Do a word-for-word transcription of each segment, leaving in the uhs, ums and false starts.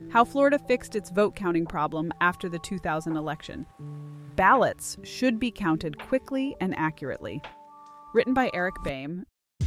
How Florida fixed its vote counting problem after the two thousand election. Ballots should be counted quickly and accurately. Written by Eric Boehm.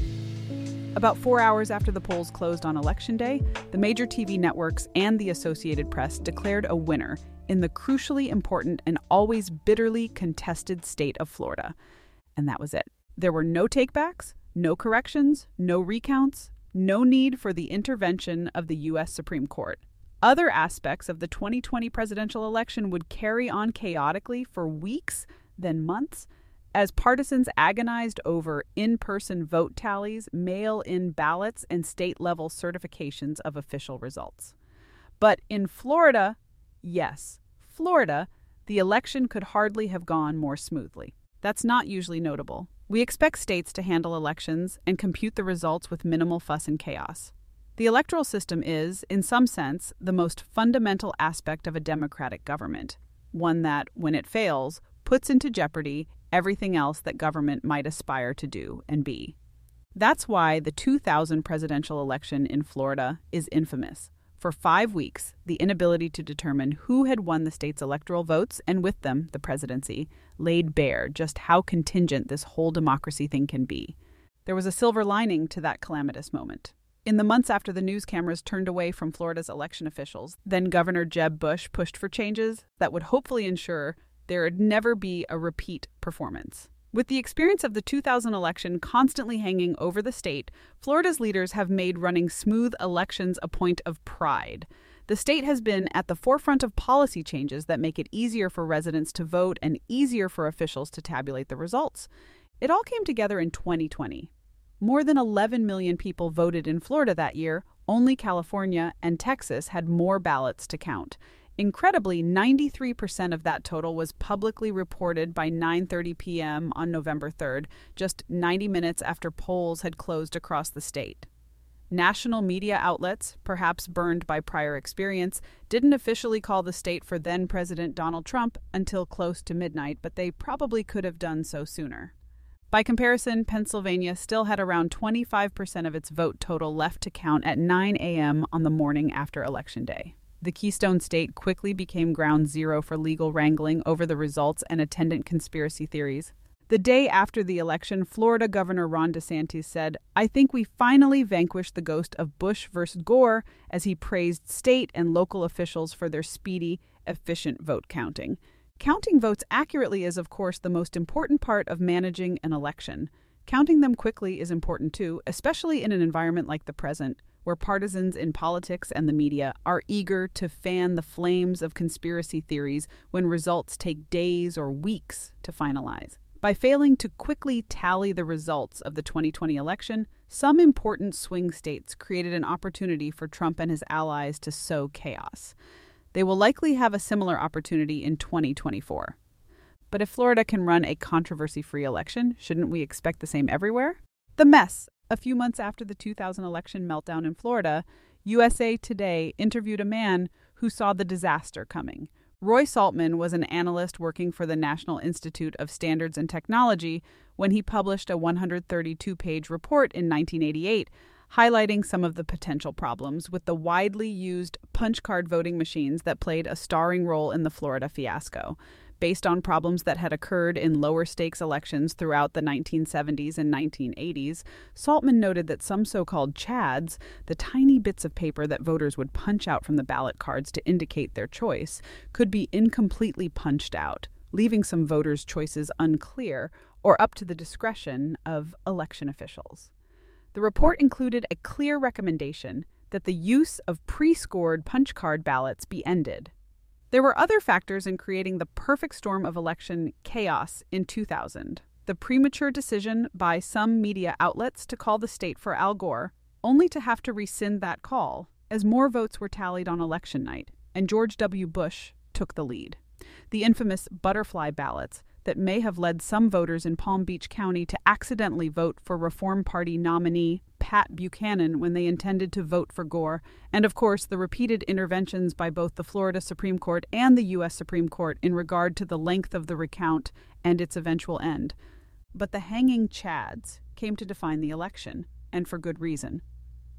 About four hours after the polls closed on Election Day, the major T V networks and the Associated Press declared a winner in the crucially important and always bitterly contested state of Florida. And that was it. There were no takebacks, no corrections, no recounts, no need for the intervention of the U S Supreme Court. Other aspects of the twenty twenty presidential election would carry on chaotically for weeks, then months, as partisans agonized over in-person vote tallies, mail-in ballots, and state-level certifications of official results. But in Florida, yes, Florida, the election could hardly have gone more smoothly. That's not usually notable. We expect states to handle elections and compute the results with minimal fuss and chaos. The electoral system is, in some sense, the most fundamental aspect of a democratic government, one that, when it fails, puts into jeopardy everything else that government might aspire to do and be. That's why the two thousand presidential election in Florida is infamous. For five weeks, the inability to determine who had won the state's electoral votes, and with them, the presidency, laid bare just how contingent this whole democracy thing can be. There was a silver lining to that calamitous moment. In the months after the news cameras turned away from Florida's election officials, then Governor Jeb Bush pushed for changes that would hopefully ensure there would never be a repeat performance. With the experience of the two thousand election constantly hanging over the state, Florida's leaders have made running smooth elections a point of pride. The state has been at the forefront of policy changes that make it easier for residents to vote and easier for officials to tabulate the results. It all came together in twenty twenty. More than eleven million people voted in Florida that year. Only California and Texas had more ballots to count. Incredibly, ninety-three percent of that total was publicly reported by nine thirty p.m. on November third, just ninety minutes after polls had closed across the state. National media outlets, perhaps burned by prior experience, didn't officially call the state for then-President Donald Trump until close to midnight, but they probably could have done so sooner. By comparison, Pennsylvania still had around twenty-five percent of its vote total left to count at nine a.m. on the morning after Election Day. The Keystone State quickly became ground zero for legal wrangling over the results and attendant conspiracy theories. The day after the election, Florida Governor Ron DeSantis said, "I think we finally vanquished the ghost of Bush versus Gore," as he praised state and local officials for their speedy, efficient vote counting. Counting votes accurately is, of course, the most important part of managing an election. Counting them quickly is important too, especially in an environment like the present, where partisans in politics and the media are eager to fan the flames of conspiracy theories when results take days or weeks to finalize. By failing to quickly tally the results of the twenty twenty election, some important swing states created an opportunity for Trump and his allies to sow chaos. They will likely have a similar opportunity in twenty twenty-four. But if Florida can run a controversy-free election, shouldn't we expect the same everywhere? The mess. A few months after the two thousand election meltdown in Florida, U S A Today interviewed a man who saw the disaster coming. Roy Saltman was an analyst working for the National Institute of Standards and Technology when he published a one hundred thirty-two page report in nineteen eighty-eight, highlighting some of the potential problems with the widely used punch card voting machines that played a starring role in the Florida fiasco. Based on problems that had occurred in lower-stakes elections throughout the nineteen seventies and nineteen eighties, Saltman noted that some so-called chads, the tiny bits of paper that voters would punch out from the ballot cards to indicate their choice, could be incompletely punched out, leaving some voters' choices unclear or up to the discretion of election officials. The report included a clear recommendation that the use of pre-scored punch card ballots be ended. There were other factors in creating the perfect storm of election chaos in two thousand. The premature decision by some media outlets to call the state for Al Gore, only to have to rescind that call as more votes were tallied on election night, and George W. Bush took the lead. The infamous butterfly ballots that may have led some voters in Palm Beach County to accidentally vote for Reform Party nominee Pat Buchanan when they intended to vote for Gore, and of course the repeated interventions by both the Florida Supreme Court and the U S Supreme Court in regard to the length of the recount and its eventual end. But the hanging chads came to define the election, and for good reason.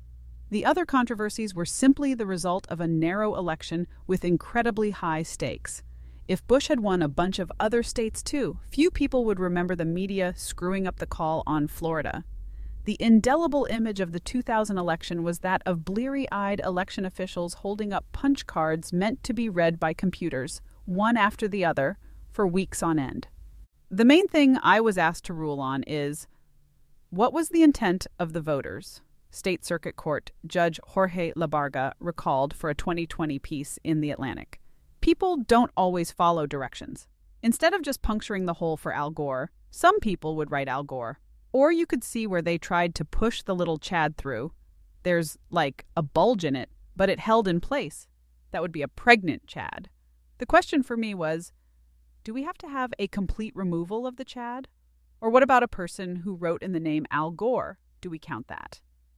The other controversies were simply the result of a narrow election with incredibly high stakes. If Bush had won a bunch of other states too, few people would remember the media screwing up the call on Florida. The indelible image of the two thousand election was that of bleary-eyed election officials holding up punch cards meant to be read by computers, one after the other, for weeks on end. The main thing I was asked to rule on is, what was the intent of the voters? State Circuit Court Judge Jorge Labarga recalled for a twenty twenty piece in The Atlantic. People don't always follow directions. Instead of just puncturing the hole for Al Gore, some people would write Al Gore. Or you could see where they tried to push the little Chad through. There's, like, a bulge in it, but it held in place. That would be a pregnant Chad. The question for me was, do we have to have a complete removal of the Chad? Or what about a person who wrote in the name Al Gore? Do we count that?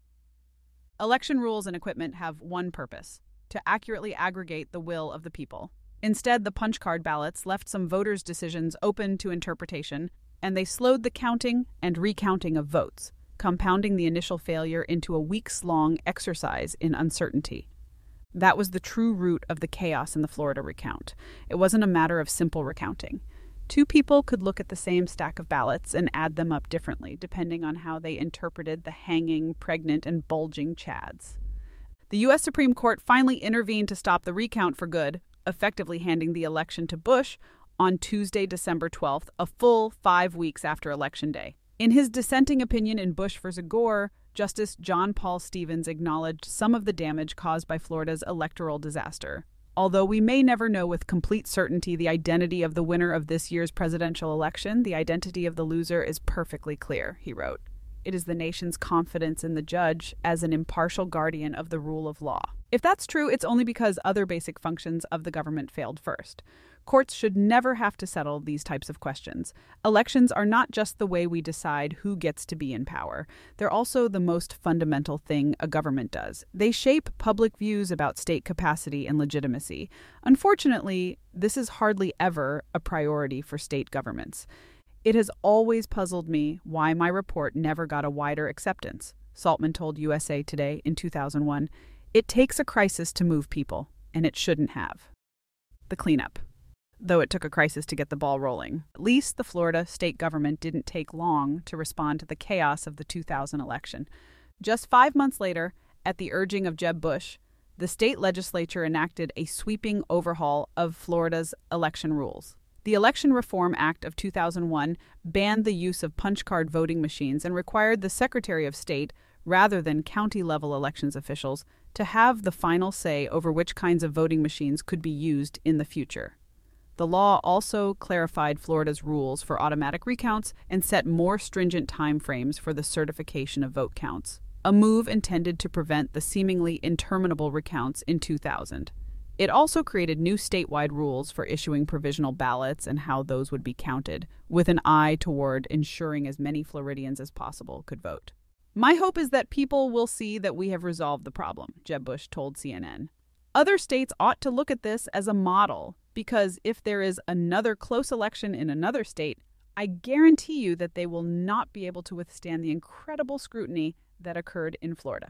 Election rules and equipment have one purpose: to accurately aggregate the will of the people. Instead, the punch card ballots left some voters' decisions open to interpretation, and they slowed the counting and recounting of votes, compounding the initial failure into a weeks-long exercise in uncertainty. That was the true root of the chaos in the Florida recount. It wasn't a matter of simple recounting. Two people could look at the same stack of ballots and add them up differently, depending on how they interpreted the hanging, pregnant, and bulging Chads. The U S Supreme Court finally intervened to stop the recount for good, effectively handing the election to Bush on Tuesday, December twelfth, a full five weeks after Election Day. In his dissenting opinion in Bush versus Gore, Justice John Paul Stevens acknowledged some of the damage caused by Florida's electoral disaster. Although we may never know with complete certainty the identity of the winner of this year's presidential election, the identity of the loser is perfectly clear, he wrote. It is the nation's confidence in the judge as an impartial guardian of the rule of law. If that's true, it's only because other basic functions of the government failed first. Courts should never have to settle these types of questions. Elections are not just the way we decide who gets to be in power. They're also the most fundamental thing a government does. They shape public views about state capacity and legitimacy. Unfortunately, this is hardly ever a priority for state governments. It has always puzzled me why my report never got a wider acceptance. Saltman told U S A Today in two thousand one, "It takes a crisis to move people, and it shouldn't have." The cleanup. Though it took a crisis to get the ball rolling, at least the Florida state government didn't take long to respond to the chaos of the two thousand election. Just five months later, at the urging of Jeb Bush, the state legislature enacted a sweeping overhaul of Florida's election rules. The Election Reform Act of two thousand one banned the use of punch card voting machines and required the Secretary of State, rather than county-level elections officials, to have the final say over which kinds of voting machines could be used in the future. The law also clarified Florida's rules for automatic recounts and set more stringent timeframes for the certification of vote counts, a move intended to prevent the seemingly interminable recounts in two thousand. It also created new statewide rules for issuing provisional ballots and how those would be counted, with an eye toward ensuring as many Floridians as possible could vote. My hope is that people will see that we have resolved the problem, Jeb Bush told C N N. Other states ought to look at this as a model, because if there is another close election in another state, I guarantee you that they will not be able to withstand the incredible scrutiny that occurred in Florida.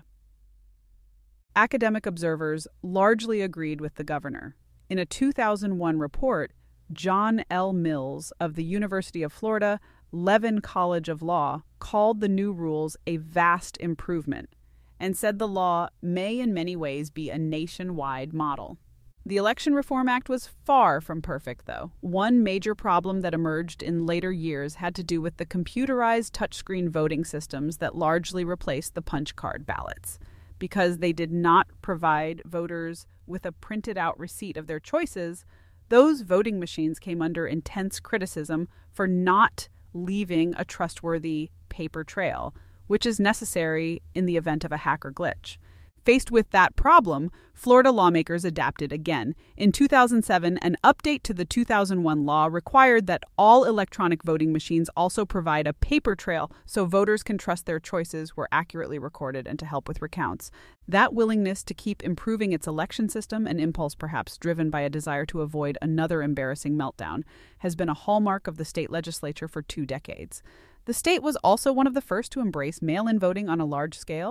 Academic observers largely agreed with the governor. In a two thousand one report, John L. Mills of the University of Florida Levin College of Law called the new rules a vast improvement and said the law may in many ways be a nationwide model. The Election Reform Act was far from perfect, though. One major problem that emerged in later years had to do with the computerized touchscreen voting systems that largely replaced the punch card ballots. Because they did not provide voters with a printed-out receipt of their choices, those voting machines came under intense criticism for not leaving a trustworthy paper trail, which is necessary in the event of a hacker glitch. Faced with that problem, Florida lawmakers adapted again. In two thousand seven, an update to the two thousand one law required that all electronic voting machines also provide a paper trail so voters can trust their choices were accurately recorded and to help with recounts. That willingness to keep improving its election system, an impulse perhaps driven by a desire to avoid another embarrassing meltdown, has been a hallmark of the state legislature for two decades. The state was also one of the first to embrace mail-in voting on a large scale.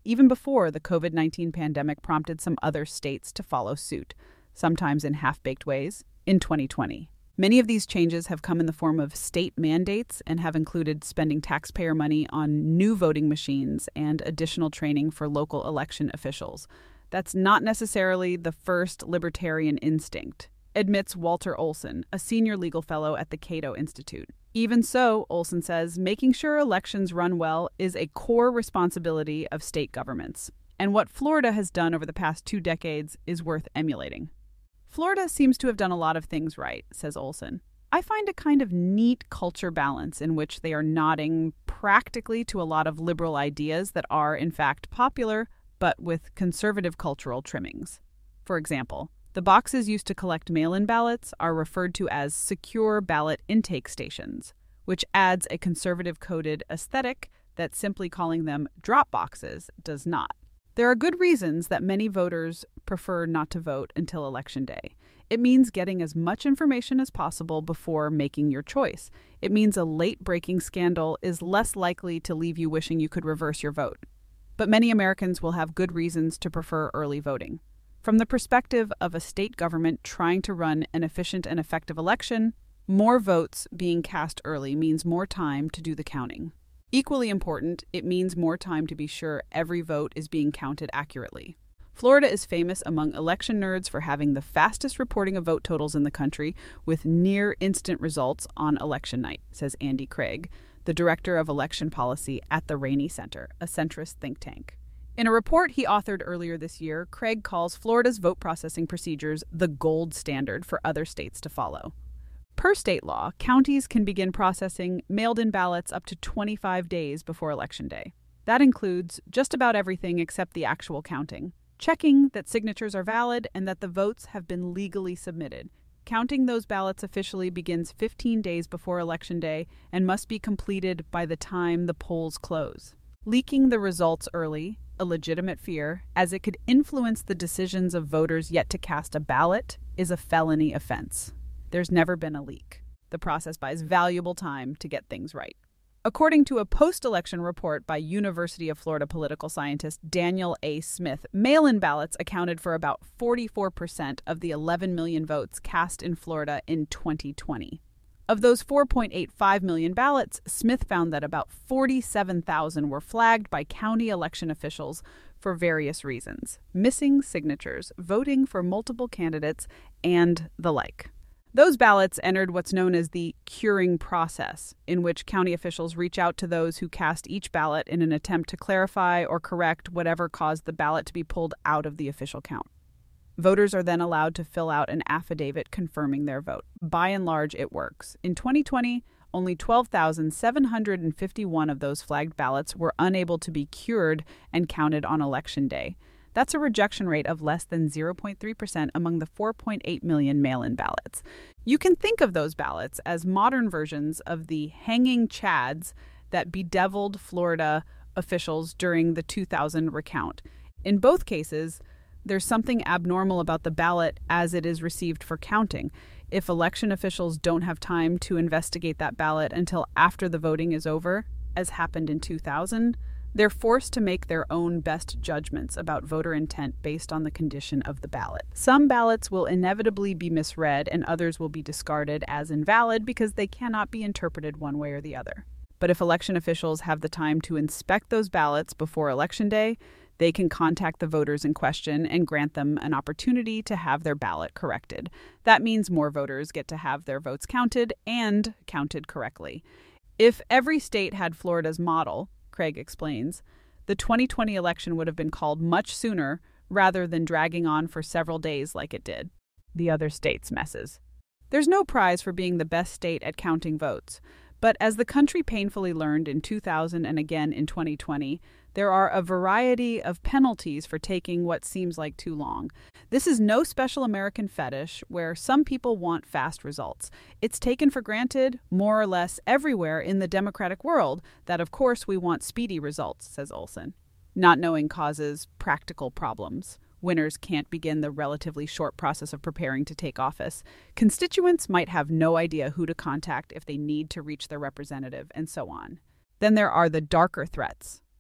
even before the COVID nineteen pandemic prompted some other states to follow suit, sometimes in half-baked ways, in twenty twenty. Many of these changes have come in the form of state mandates and have included spending taxpayer money on new voting machines and additional training for local election officials. That's not necessarily the first libertarian instinct, admits Walter Olson, a senior legal fellow at the Cato Institute. Even so, Olson says, making sure elections run well is a core responsibility of state governments. And what Florida has done over the past two decades is worth emulating. Florida seems to have done a lot of things right, says Olson. I find a kind of neat culture balance in which they are nodding practically to a lot of liberal ideas that are, in fact, popular, but with conservative cultural trimmings. For example, the boxes used to collect mail-in ballots are referred to as secure ballot intake stations, which adds a conservative-coded aesthetic that simply calling them drop boxes does not. There are good reasons that many voters prefer not to vote until Election Day. It means getting as much information as possible before making your choice. It means a late-breaking scandal is less likely to leave you wishing you could reverse your vote. But many Americans will have good reasons to prefer early voting. From the perspective of a state government trying to run an efficient and effective election, more votes being cast early means more time to do the counting. Equally important, it means more time to be sure every vote is being counted accurately. Florida is famous among election nerds for having the fastest reporting of vote totals in the country, with near-instant results on election night, says Andy Craig, the director of election policy at the Rainey Center, a centrist think tank. In a report he authored earlier this year, Craig calls Florida's vote processing procedures the gold standard for other states to follow. Per state law, counties can begin processing mailed-in ballots up to twenty-five days before Election Day. That includes just about everything except the actual counting, checking that signatures are valid and that the votes have been legally submitted. Counting those ballots officially begins fifteen days before Election Day and must be completed by the time the polls close. Leaking the results early, a legitimate fear, as it could influence the decisions of voters yet to cast a ballot, is a felony offense. There's never been a leak. The process buys valuable time to get things right. According to a post-election report by University of Florida political scientist Daniel A. Smith, mail-in ballots accounted for about forty-four percent of the eleven million votes cast in Florida in twenty twenty. Of those four point eight five million ballots, Smith found that about forty-seven thousand were flagged by county election officials for various reasons, missing signatures, voting for multiple candidates, and the like. Those ballots entered what's known as the curing process, in which county officials reach out to those who cast each ballot in an attempt to clarify or correct whatever caused the ballot to be pulled out of the official count. Voters are then allowed to fill out an affidavit confirming their vote. By and large, it works. In twenty twenty, only twelve thousand seven hundred fifty-one of those flagged ballots were unable to be cured and counted on Election Day. That's a rejection rate of less than zero point three percent among the four point eight million mail-in ballots. You can think of those ballots as modern versions of the hanging chads that bedeviled Florida officials during the two thousand recount. In both cases, there's something abnormal about the ballot as it is received for counting. If election officials don't have time to investigate that ballot until after the voting is over, as happened in two thousand, they're forced to make their own best judgments about voter intent based on the condition of the ballot. Some ballots will inevitably be misread and others will be discarded as invalid because they cannot be interpreted one way or the other. But if election officials have the time to inspect those ballots before Election Day, they can contact the voters in question and grant them an opportunity to have their ballot corrected. That means more voters get to have their votes counted and counted correctly. If every state had Florida's model, Craig explains, the twenty twenty election would have been called much sooner rather than dragging on for several days like it did. The other states' messes. There's no prize for being the best state at counting votes, but as the country painfully learned in two thousand and again in twenty twenty, there are a variety of penalties for taking what seems like too long. This is no special American fetish where some people want fast results. It's taken for granted, more or less everywhere in the democratic world, that of course we want speedy results, says Olson. Not knowing causes practical problems. Winners can't begin the relatively short process of preparing to take office. Constituents might have no idea who to contact if they need to reach their representative, and so on. Then there are the darker threats.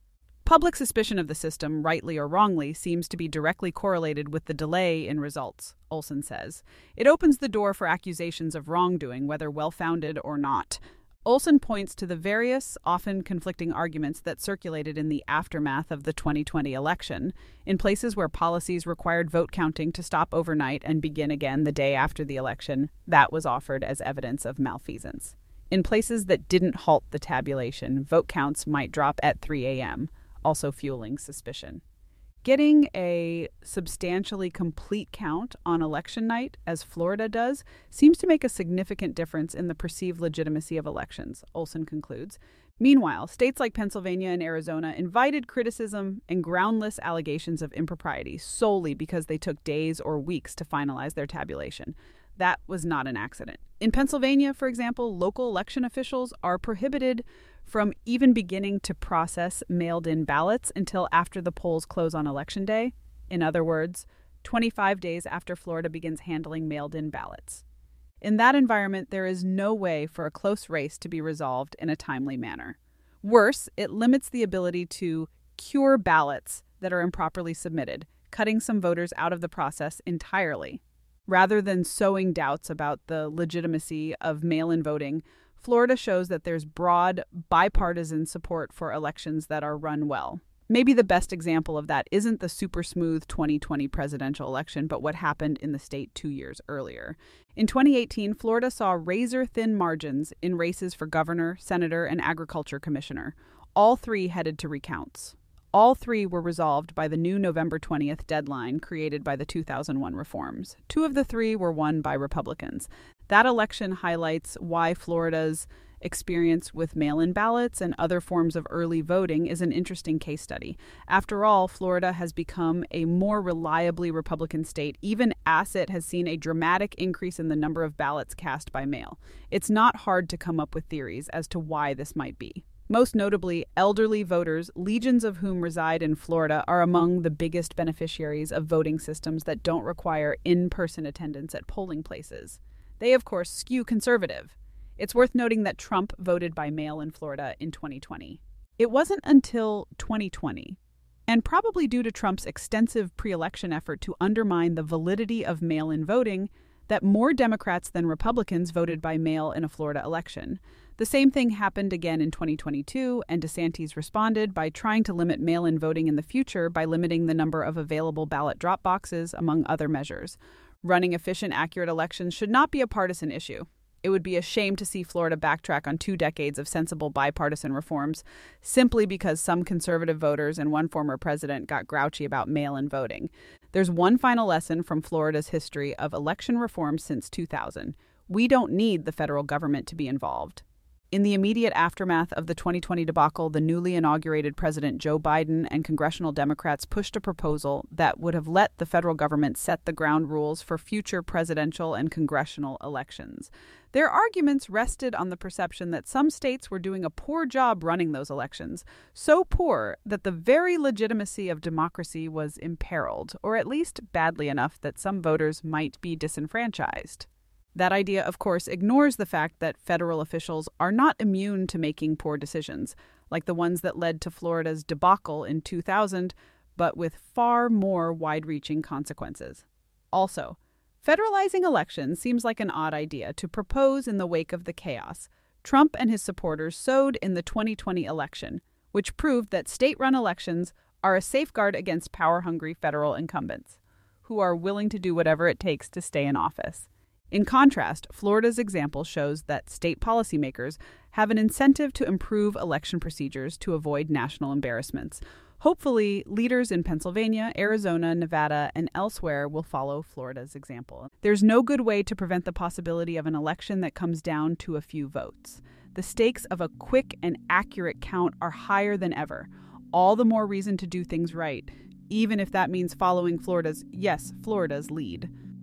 Public suspicion of the system, rightly or wrongly, seems to be directly correlated with the delay in results, Olson says. It opens the door for accusations of wrongdoing, whether well-founded or not. Olson points to the various, often conflicting arguments that circulated in the aftermath of the twenty twenty election. In places where policies required vote counting to stop overnight and begin again the day after the election, that was offered as evidence of malfeasance. In places that didn't halt the tabulation, vote counts might drop at three a.m., also fueling suspicion. Getting a substantially complete count on election night, as Florida does, seems to make a significant difference in the perceived legitimacy of elections, Olson concludes. Meanwhile, states like Pennsylvania and Arizona invited criticism and groundless allegations of impropriety solely because they took days or weeks to finalize their tabulation. That was not an accident. In Pennsylvania, for example, local election officials are prohibited from even beginning to process mailed-in ballots until after the polls close on Election Day. In other words, twenty-five days after Florida begins handling mailed-in ballots. In that environment, there is no way for a close race to be resolved in a timely manner. Worse, it limits the ability to cure ballots that are improperly submitted, cutting some voters out of the process entirely. Rather than sowing doubts about the legitimacy of mail-in voting, Florida shows that there's broad, bipartisan support for elections that are run well. Maybe the best example of that isn't the super smooth twenty twenty presidential election, but what happened in the state two years earlier. In twenty eighteen, Florida saw razor-thin margins in races for governor, senator, and agriculture commissioner. All three headed to recounts. All three were resolved by the new November twentieth deadline created by the two thousand one reforms. Two of the three were won by Republicans. That election highlights why Florida's experience with mail-in ballots and other forms of early voting is an interesting case study. After all, Florida has become a more reliably Republican state, even as it has seen a dramatic increase in the number of ballots cast by mail. It's not hard to come up with theories as to why this might be. Most notably, elderly voters, legions of whom reside in Florida, are among the biggest beneficiaries of voting systems that don't require in-person attendance at polling places. They, of course, skew conservative. It's worth noting that Trump voted by mail in Florida in twenty twenty. It wasn't until twenty twenty, and probably due to Trump's extensive pre-election effort to undermine the validity of mail-in voting, that more Democrats than Republicans voted by mail in a Florida election. The same thing happened again in twenty twenty-two, and DeSantis responded by trying to limit mail-in voting in the future by limiting the number of available ballot drop boxes, among other measures. Running efficient, accurate elections should not be a partisan issue. It would be a shame to see Florida backtrack on two decades of sensible bipartisan reforms simply because some conservative voters and one former president got grouchy about mail-in voting. There's one final lesson from Florida's history of election reform since two thousand. We don't need the federal government to be involved. In the immediate aftermath of the twenty twenty debacle, the newly inaugurated President Joe Biden and congressional Democrats pushed a proposal that would have let the federal government set the ground rules for future presidential and congressional elections. Their arguments rested on the perception that some states were doing a poor job running those elections, so poor that the very legitimacy of democracy was imperiled, or at least badly enough that some voters might be disenfranchised. That idea, of course, ignores the fact that federal officials are not immune to making poor decisions, like the ones that led to Florida's debacle in two thousand, but with far more wide-reaching consequences. Also, federalizing elections seems like an odd idea to propose in the wake of the chaos Trump and his supporters sowed in the twenty twenty election, which proved that state-run elections are a safeguard against power-hungry federal incumbents, who are willing to do whatever it takes to stay in office. In contrast, Florida's example shows that state policymakers have an incentive to improve election procedures to avoid national embarrassments. Hopefully, leaders in Pennsylvania, Arizona, Nevada, and elsewhere will follow Florida's example. There's no good way to prevent the possibility of an election that comes down to a few votes. The stakes of a quick and accurate count are higher than ever. All the more reason to do things right, even if that means following Florida's, yes, Florida's lead.